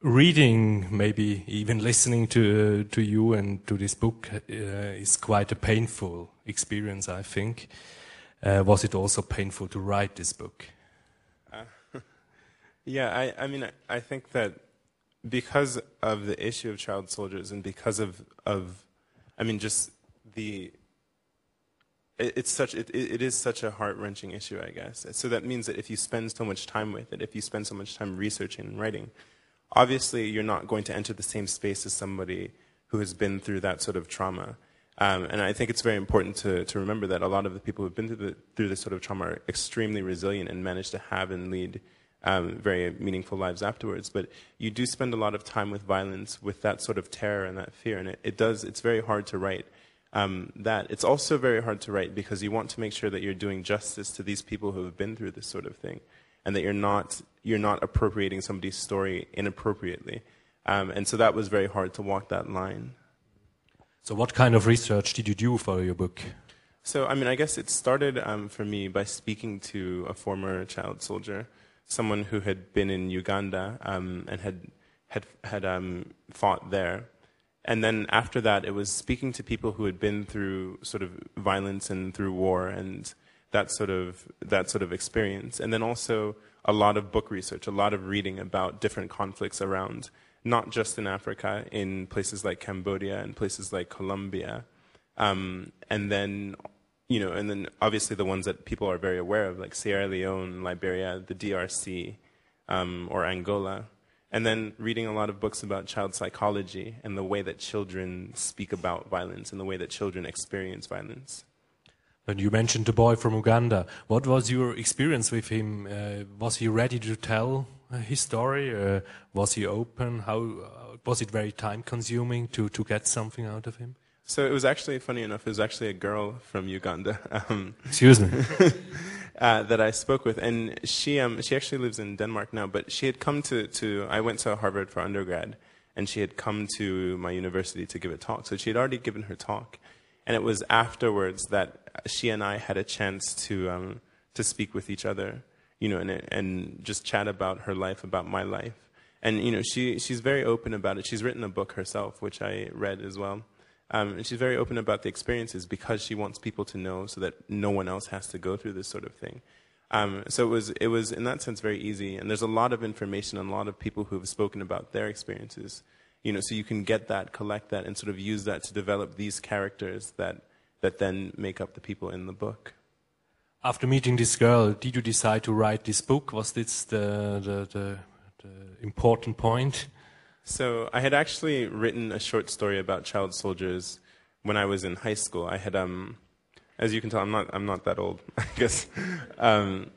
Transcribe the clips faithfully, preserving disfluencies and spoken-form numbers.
reading, maybe even listening to uh, to you and to this book uh, is quite a painful experience, I think. Uh, was it also painful to write this book? Uh, yeah, I, I mean, I, I think that because of the issue of child soldiers and because of, of I mean, just the, it, it's such, it, it is such a heart-wrenching issue, I guess. So that means that if you spend so much time with it, if you spend so much time researching and writing, obviously you're not going to enter the same space as somebody who has been through that sort of trauma. Um, and I think it's very important to, to remember that a lot of the people who have been through, the, through this sort of trauma are extremely resilient and manage to have and lead um, very meaningful lives afterwards. But you do spend a lot of time with violence, with that sort of terror and that fear, and it, it does, it's very hard to write um, that. It's also very hard to write because you want to make sure that you're doing justice to these people who have been through this sort of thing, and that you're not, you're not appropriating somebody's story inappropriately. Um, and so that was very hard to walk that line. So what kind of research did you do for your book? So, I mean, I guess it started um, for me by speaking to a former child soldier, someone who had been in Uganda um, and had had had um, fought there. And then after that, it was speaking to people who had been through sort of violence and through war and that sort of that sort of experience. And then also a lot of book research, a lot of reading about different conflicts around, not just in Africa, in places like Cambodia and places like Colombia, um, and then, you know, and then obviously the ones that people are very aware of, like Sierra Leone, Liberia, the D R C, um, or Angola, and then reading a lot of books about child psychology and the way that children speak about violence and the way that children experience violence. And you mentioned the boy from Uganda. What was your experience with him? Uh, was he ready to tell his story? Uh, was he open? How uh, was it very time consuming to, to get something out of him? So it was actually, funny enough, it was actually a girl from Uganda. Um, Excuse me. uh, that I spoke with. And she um, she actually lives in Denmark now, but she had come to, to, I went to Harvard for undergrad, and she had come to my university to give a talk. So she had already given her talk. And it was afterwards that she and I had a chance to um, to speak with each other, you know, and and just chat about her life, about my life. And, you know, she she's very open about it. She's written a book herself, which I read as well. Um, and she's very open about the experiences because she wants people to know so that no one else has to go through this sort of thing. Um, so it was, it was, in that sense, very easy. And there's a lot of information and a lot of people who have spoken about their experiences. You know, so you can get that, collect that, and sort of use that to develop these characters that that then make up the people in the book. After meeting this girl, did you decide to write this book? Was this the the, the, the important point? So I had actually written a short story about child soldiers when I was in high school. I had, um, as you can tell, I'm not I'm not that old, I guess. Um,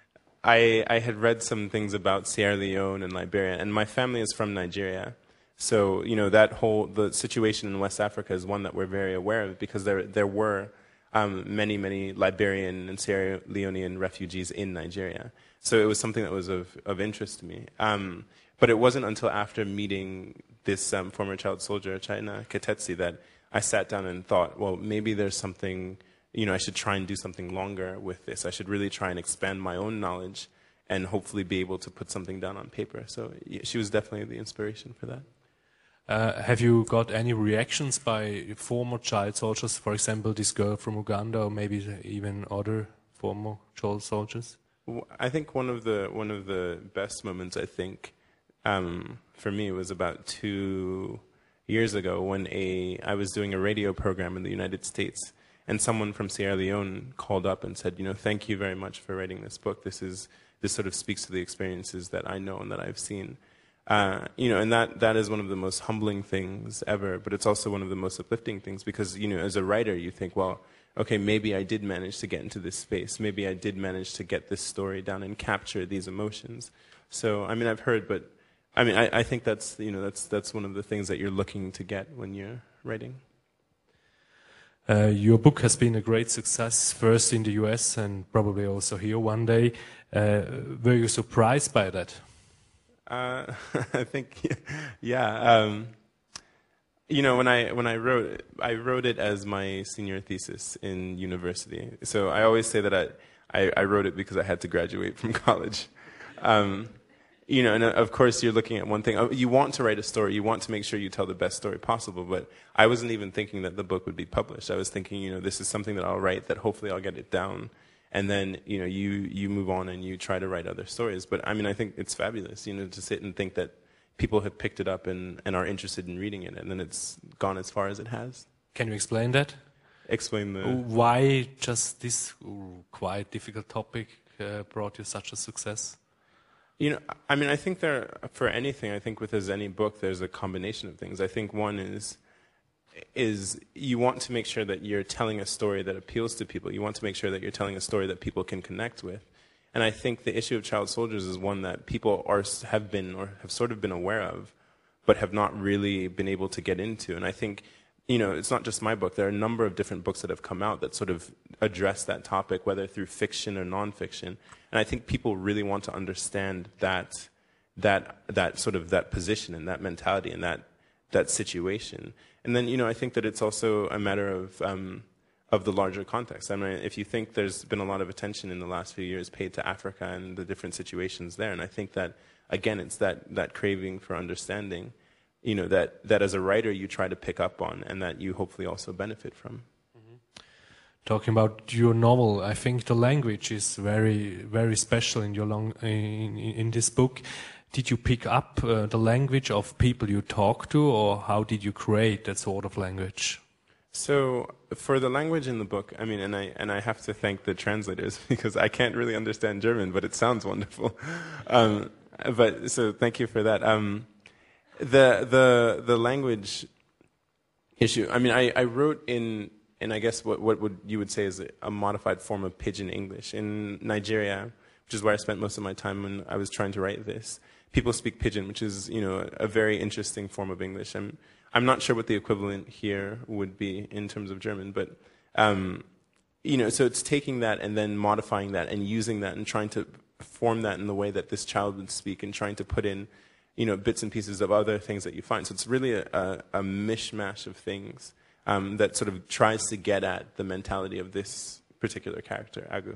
I I had read some things about Sierra Leone and Liberia, and my family is from Nigeria. So, you know, that whole, the situation in West Africa is one that we're very aware of because there there were um, many, many Liberian and Sierra Leonean refugees in Nigeria. So it was something that was of, of interest to me. Um, but it wasn't until after meeting this um, former child soldier, China Ketetsi, that I sat down and thought, well, maybe there's something, you know, I should try and do something longer with this. I should really try and expand my own knowledge and hopefully be able to put something down on paper. So she was definitely the inspiration for that. Uh, have you got any reactions by former child soldiers, for example, this girl from Uganda, or maybe even other former child soldiers? I think one of the one of the best moments, I think, um, for me was about two years ago when a I was doing a radio program in the United States, and someone from Sierra Leone called up and said, you know, thank you very much for writing this book. This is this sort of speaks to the experiences that I know and that I've seen. Uh, you know, and that, that is one of the most humbling things ever, but it's also one of the most uplifting things because, you know, as a writer, you think, well, okay, maybe I did manage to get into this space. Maybe I did manage to get this story down and capture these emotions. So, I mean, I've heard, but, I mean, I, I think that's, you know, that's, that's one of the things that you're looking to get when you're writing. Uh, your book has been a great success, first in the U S and probably also here one day. Uh, were you surprised by that? Uh, I think, yeah. Um, you know, when I when I wrote it, I wrote it as my senior thesis in university. So I always say that I I, I wrote it because I had to graduate from college, um, you know, and of course you're looking at one thing. You want to write a story. You want to make sure you tell the best story possible. But I wasn't even thinking that the book would be published. I was thinking, you know, this is something that I'll write, that hopefully I'll get it down. And then, you know, you, you move on and you try to write other stories. But I mean, I think it's fabulous, you know, to sit and think that people have picked it up and, and are interested in reading it. And then it's gone as far as it has. Can you explain that? Explain the... Why just this quite difficult topic uh, brought you such a success? You know, I mean, I think there, for anything, I think with as any book, there's a combination of things. I think one is, is you want to make sure that you're telling a story that appeals to people. You want to make sure that you're telling a story that people can connect with. And I think the issue of child soldiers is one that people are, have been, or have sort of been aware of, but have not really been able to get into. And I think, you know, it's not just my book. There are a number of different books that have come out that sort of address that topic, whether through fiction or nonfiction. And I think people really want to understand that, that, that sort of that position and that mentality and that, that situation. And then, you know, I think that it's also a matter of, um, of the larger context. I mean, if you think there's been a lot of attention in the last few years paid to Africa and the different situations there, and I think that, again, it's that, that craving for understanding, you know, that, that as a writer you try to pick up on and that you hopefully also benefit from. Mm-hmm. Talking about your novel, I think the language is very, very special in your long, in, in this book. Did you pick up uh, the language of people you talk to, or how did you create that sort of language? So for the language in the book, I mean, and I and I have to thank the translators because I can't really understand German, but it sounds wonderful. Um, but so thank you for that. Um, the the the language issue. I mean, I, I wrote in in I guess what what would you would say is a, a modified form of Pidgin English in Nigeria, which is where I spent most of my time when I was trying to write this. People speak Pidgin, which is, you know, a very interesting form of English. I'm I'm not sure what the equivalent here would be in terms of German, but um, you know, so it's taking that and then modifying that and using that and trying to form that in the way that this child would speak and trying to put in, you know, bits and pieces of other things that you find. So it's really a, a, a mishmash of things um, that sort of tries to get at the mentality of this particular character, Agu.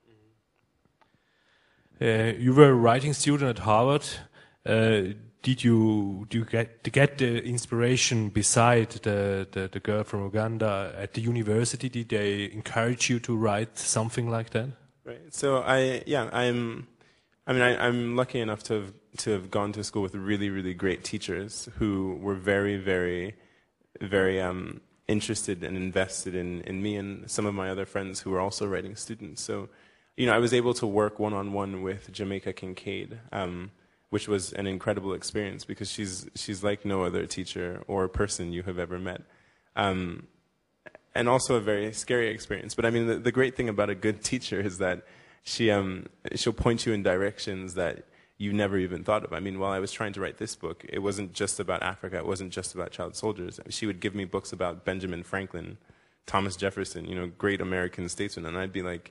Uh, you were a writing student at Harvard. Uh, did you do you get to get the inspiration beside the, the the girl from Uganda at the university? Did they encourage you to write something like that? Right. So I yeah I'm I mean I, I'm lucky enough to have to have gone to school with really really great teachers who were very very very um, interested and invested in in me and some of my other friends who were also writing students. So you know I was able to work one on one with Jamaica Kincaid. Um, which was an incredible experience because she's she's like no other teacher or person you have ever met. Um, and also a very scary experience. But I mean, the, the great thing about a good teacher is that she, um, she'll point you in directions that you never even thought of. I mean, while I was trying to write this book, it wasn't just about Africa, it wasn't just about child soldiers. She would give me books about Benjamin Franklin, Thomas Jefferson, you know, great American statesmen, and I'd be like,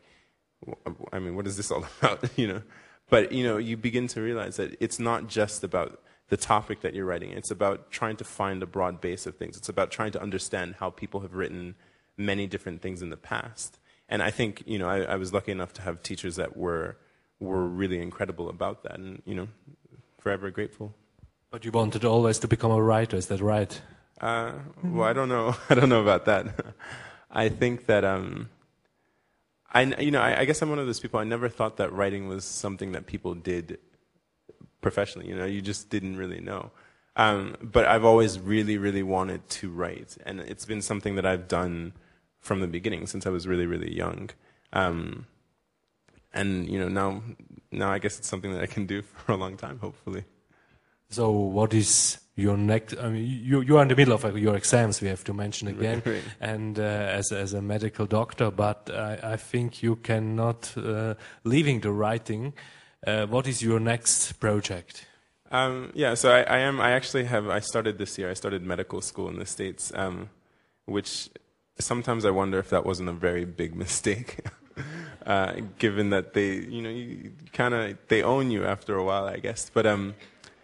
I mean, what is this all about, you know? But, you know, you begin to realize that it's not just about the topic that you're writing. It's about trying to find a broad base of things. It's about trying to understand how people have written many different things in the past. And I think, you know, I, I was lucky enough to have teachers that were were really incredible about that and, you know, forever grateful. But you wanted always to become a writer, is that right? Uh, well, I don't know. I don't know about that. I think that... Um, I, you know, I, I guess I'm one of those people, I never thought that writing was something that people did professionally, you know, you just didn't really know. Um, but I've always really, really wanted to write, and it's been something that I've done from the beginning, since I was really, really young. Um, and, you know, now, now I guess it's something that I can do for a long time, hopefully. So what is your next, I mean, you, you are in the middle of uh, your exams, we have to mention again, right, right. and uh, as, as a medical doctor, but I, I think you cannot, uh, leaving the writing, uh, what is your next project? Um, yeah, so I, I am, I actually have, I started this year, I started medical school in the States, um, which sometimes I wonder if that wasn't a very big mistake. uh, given that they, you know, you kind of, they own you after a while, I guess, but um.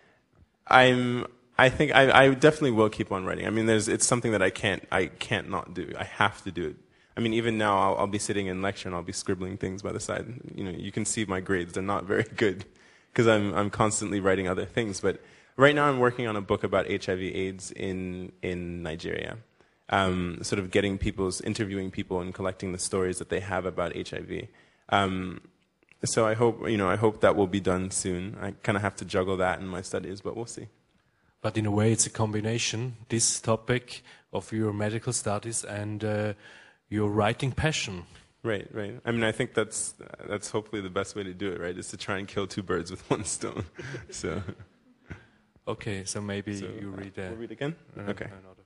I'm. I think I, I definitely will keep on writing. I mean, there's. It's something that I can't. I can't not do. I have to do it. I mean, even now, I'll, I'll be sitting in lecture and I'll be scribbling things by the side. You know, you can see my grades. They're not very good because I'm I'm constantly writing other things. But right now I'm working on a book about H I V/AIDS in in Nigeria, um, sort of getting people's interviewing people and collecting the stories that they have about H I V. Um, so I hope you know I hope that will be done soon. I kind of have to juggle that in my studies, but we'll see. But in a way, it's a combination, this topic of your medical studies and uh, your writing passion. Right, right. I mean, I think that's that's hopefully the best way to do it, right? Is to try and kill two birds with one stone. So. Okay, so maybe So, you read. Uh, we'll read again. Uh, Okay. another